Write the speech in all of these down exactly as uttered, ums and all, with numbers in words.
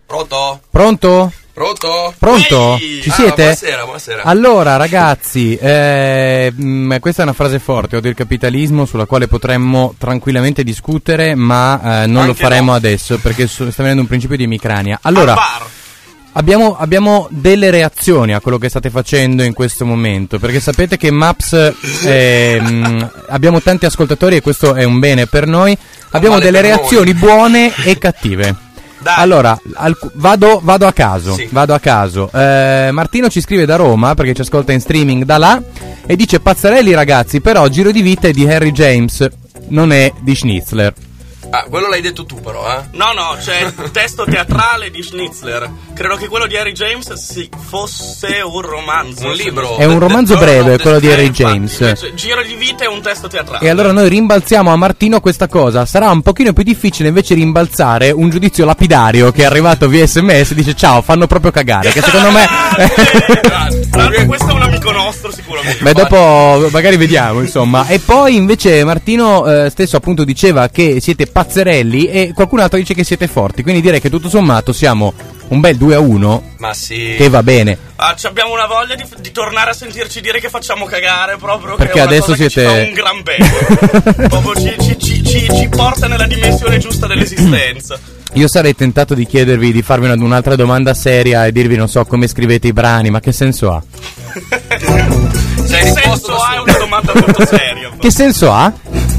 Pronto? Pronto? Pronto? Pronto? Ehi! Ci Ah, siete? buonasera, buonasera. Allora ragazzi, eh, mh, questa è una frase forte, odio il capitalismo, sulla quale potremmo tranquillamente discutere, ma eh, non Anche lo faremo no. adesso perché sta venendo un principio di emicrania. Allora, Al bar. abbiamo, abbiamo delle reazioni a quello che state facendo in questo momento, perché sapete che Maps, eh, mh, abbiamo tanti ascoltatori e questo è un bene per noi, abbiamo male delle per reazioni noi. buone e cattive. Dai. Allora, alc- vado, vado a caso, Sì. vado a caso. Eh, Martino ci scrive da Roma, perché ci ascolta in streaming da là, e dice: Pazzarelli ragazzi, però Giro di vita è di Harry James, non è di Schnitzler. Ah, quello l'hai detto tu però, eh? No, no, c'è il testo teatrale di Schnitzler. Credo che quello di Harry James si fosse un romanzo. Un libro. È un romanzo The- the breve, Throne of quello the- di Harry Eh, infatti, James. invece, Giro di vita è un testo teatrale. E allora noi rimbalziamo a Martino questa cosa. Sarà un pochino più difficile invece rimbalzare un giudizio lapidario che è arrivato via sms e dice: ciao, fanno proprio cagare. Che secondo me... Grazie. Tra l'altro questo è un amico nostro sicuramente. Beh, dopo magari vediamo, insomma. E poi invece Martino eh, stesso appunto diceva che siete pazzerelli e qualcun altro dice che siete forti. Quindi direi che tutto sommato siamo un bel due a uno Ma sì. che va bene. Ah, ci abbiamo una voglia di, di tornare a sentirci dire che facciamo cagare proprio. Perché che è una adesso cosa che siete- ci fa un gran bene. Proprio ci, ci, ci, ci, ci porta nella dimensione giusta dell'esistenza. Io sarei tentato di chiedervi di farvi una- un'altra domanda seria e dirvi, non so, come scrivete i brani, ma che senso ha? Sei Che risposto senso da ha? È solo. una domanda molto seria. Che senso ha?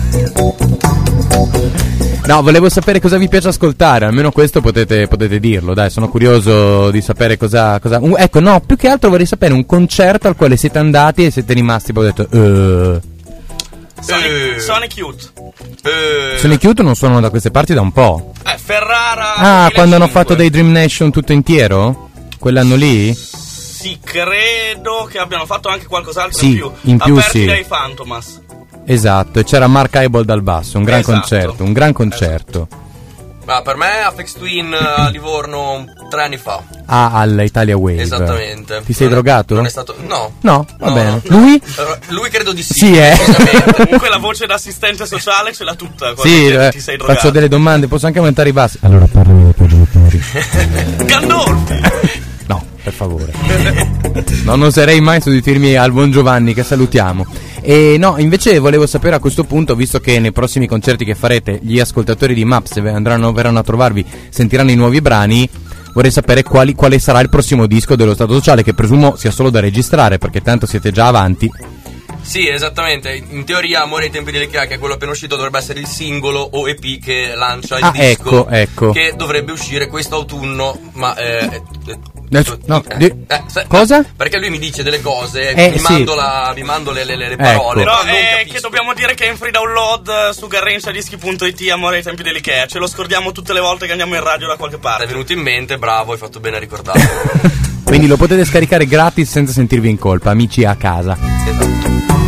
No, volevo sapere cosa vi piace ascoltare, almeno questo potete, potete dirlo, dai, sono curioso di sapere cosa... cosa... un- ecco, no, più che altro vorrei sapere un concerto al quale siete andati e siete rimasti, poi ho detto... Uh. Sonic, Eh. Sonic Youth. Eh, Sonic Youth non sono da queste parti da un po'. Eh, Ferrara. Ah, quando hanno duemilacinque. fatto dei Dream Nation tutto intero? Quell'anno lì? Sì, credo che abbiano fatto anche qualcos'altro Sì, in più. in più Aperti sì. dai Fantomas. Esatto, e c'era Mark Hamill dal basso, un gran Esatto. concerto, un gran concerto. Ma per me Apex Twin a Livorno tre anni fa. Ah, all'Italia Wave. Esattamente. Ti sei Non è- drogato? Non è stato. No. No, va No, bene. no. Lui? Eh, Lui credo di sì. Sì, eh. decisamente. Comunque la voce d'assistente sociale ce l'ha tutta. quando Sì, ti- eh, ti sei drogato. faccio delle domande, posso anche aumentare i bassi? Allora parlami dei tuoi genitori. Gandolfi. No, per favore. Non oserei mai sostituirmi al buon Giovanni, che salutiamo. E no, invece volevo sapere a questo punto, visto che nei prossimi concerti che farete gli ascoltatori di Maps andranno, verranno a trovarvi, sentiranno i nuovi brani, vorrei sapere quali, quale sarà il prossimo disco dello Stato Sociale, che presumo sia solo da registrare, perché tanto siete già avanti. Sì, esattamente. In teoria Amore ai tempi dell'Ikea, che è quello appena uscito, dovrebbe essere il singolo o E P che lancia il Ah, disco. ecco, ecco. Che dovrebbe uscire questo autunno, ma eh, eh, Eh, no, eh, di- eh, se- cosa? no, perché lui mi dice delle cose, Eh, mi, sì. mando la, mi mando le, le, le Ecco. parole. Però però non è capisco. che dobbiamo dire che è in free download eh, su garrenciadischi punto it, Amore ai tempi dell'Ikea. Ce lo scordiamo tutte le volte che andiamo in radio da qualche Ti è parte. venuto in mente, bravo, hai fatto bene a ricordarlo. Quindi lo potete scaricare gratis senza sentirvi in colpa, amici a casa. Esatto.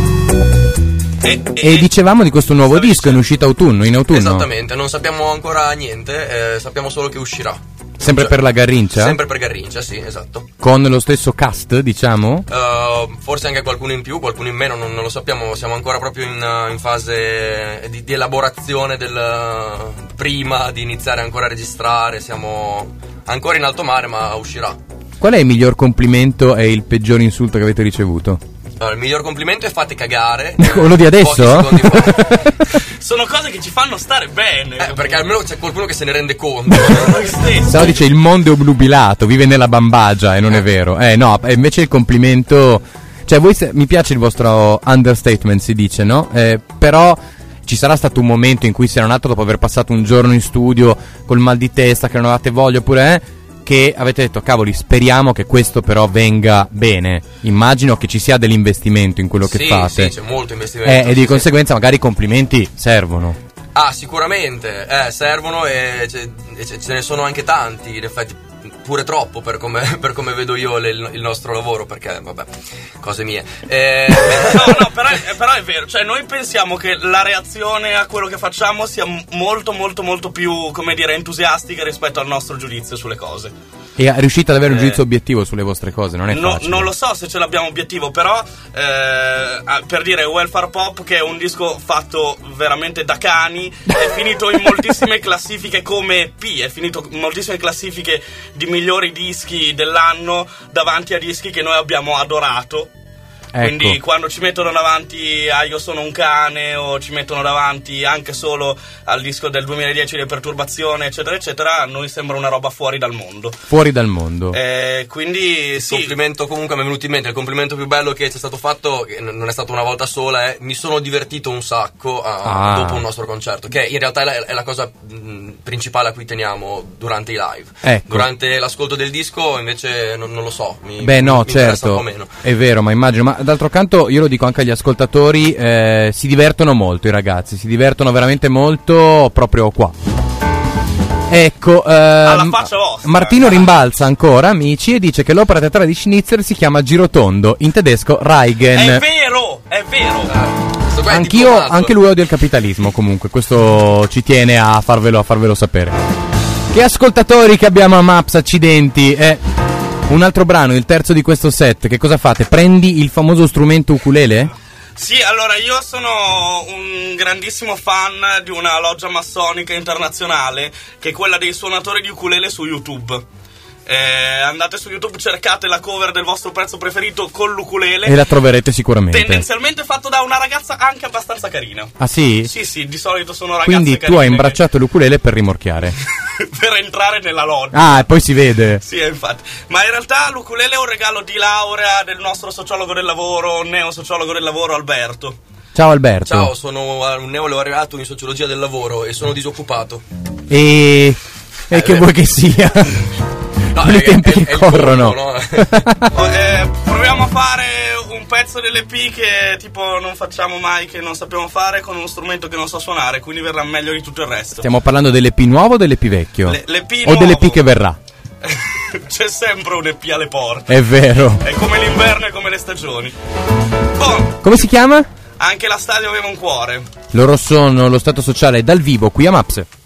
E, E dicevamo di questo nuovo Stavi disco in uscita autunno, in autunno. Esattamente, non sappiamo ancora niente, eh, sappiamo solo che uscirà. Sempre Cioè, per la Garrincia? Sempre per Garrincia, sì, esatto. Con lo stesso cast, diciamo? Uh, forse anche qualcuno in più, qualcuno in meno, non, non lo sappiamo. Siamo ancora proprio in, uh, in fase di, di elaborazione del uh, prima di iniziare ancora a registrare. Siamo ancora in alto mare, ma uscirà. Qual è il miglior complimento e il peggior insulto che avete ricevuto? Allora, il miglior complimento è fate cagare. Quello di adesso? Pochi secondi fa. sono cose che ci fanno stare bene. Eh, perché almeno c'è qualcuno che se ne rende conto. Noi stessi. Se no dice il mondo è obnubilato, vive nella bambagia e non è vero. Eh no, e invece il complimento... Cioè voi se- mi piace il vostro understatement, si dice, no? Eh, però... Ci sarà stato un momento in cui si era nato dopo aver passato un giorno in studio col mal di testa, che non avevate voglia, oppure eh, che avete detto cavoli, speriamo che questo però venga bene. Immagino che ci sia dell'investimento in quello che Sì, fate. sì, c'è molto investimento. Eh, e di sì, conseguenza magari i complimenti servono. sì. Ah, sicuramente, eh, servono e, ce, e ce ce ne sono anche tanti, in effetti pure troppo per come, per come vedo io le- il nostro lavoro, perché vabbè, cose mie. Eh, No, no, però è, però è vero, cioè noi pensiamo che la reazione a quello che facciamo sia m- molto molto molto più, come dire, entusiastica rispetto al nostro giudizio sulle cose. E riuscite ad avere un Eh, giudizio obiettivo sulle vostre cose, non è No, facile. non lo so se ce l'abbiamo obiettivo, però eh, ah, per dire Welfare Pop, che è un disco fatto veramente da cani, è finito in moltissime classifiche come E P, è finito in moltissime classifiche di migliori dischi dell'anno davanti a dischi che noi abbiamo adorato. Ecco. Quindi quando ci mettono davanti a Io sono un cane, o ci mettono davanti anche solo al disco del duemiladieci Le Perturbazione, eccetera eccetera, a noi sembra una roba fuori dal mondo. Fuori dal mondo. Eh, quindi Il sì, complimento comunque mi è venuto in mente, il complimento più bello che ci è stato fatto, che n- non è stato una volta sola, è mi sono divertito un sacco a- Ah. dopo un nostro concerto, che in realtà è la, è la cosa mh, principale a cui teniamo durante i live. Ecco. Durante l'ascolto del disco invece non, non lo so, mi, Beh no, mi interessa un certo, po' meno. è vero, ma immagino, ma d'altro canto io lo dico anche agli ascoltatori, eh, si divertono molto i ragazzi, si divertono veramente molto proprio qua. Ecco, ehm, faccia vostra. Martino rimbalza ancora, amici, e dice che l'opera teatrale di Schnitzer si chiama Girotondo, in tedesco Reigen. è vero, è vero. Questo qua è Anch'io, diplomato. anche lui odia il capitalismo, comunque, questo ci tiene a farvelo, a farvelo sapere. Che ascoltatori che abbiamo a Maps, accidenti, eh. Un altro brano, il terzo di questo set, che cosa fate? Prendi il famoso strumento ukulele? Sì, allora io sono un grandissimo fan di una loggia massonica internazionale, che è quella dei suonatori di ukulele su YouTube. Eh, andate su YouTube, cercate la cover del vostro pezzo preferito con l'ukulele. E la troverete sicuramente. Tendenzialmente fatto da una ragazza anche abbastanza carina. Ah sì? Sì, sì, di solito sono ragazze Quindi tu carine hai imbracciato l'ukulele per rimorchiare. per entrare nella loggia. Ah, e poi si vede. Sì, infatti. Ma in realtà l'ukulele è un regalo di laurea del nostro sociologo del lavoro, neosociologo del lavoro Alberto. Ciao Alberto. Ciao, sono un neolaureato in sociologia del lavoro e sono disoccupato. E... E Eh, che beh. vuoi che sia? No, I è- tempi è- che è il corrono. turno, no? Oh, eh, proviamo a fare un pezzo dell'E P che tipo non facciamo mai, che non sappiamo fare, con uno strumento che non so suonare, quindi verrà meglio di tutto il resto. Stiamo parlando dell'E P nuovo o dell'E P vecchio? Le- l'E P o dell'E P nuovo. che verrà? C'è sempre un E P alle porte. È vero. È come l'inverno e come le stagioni. Boh, Come si chiama? anche la Stadio aveva un cuore. Loro sono lo Stato Sociale dal vivo qui a Maps.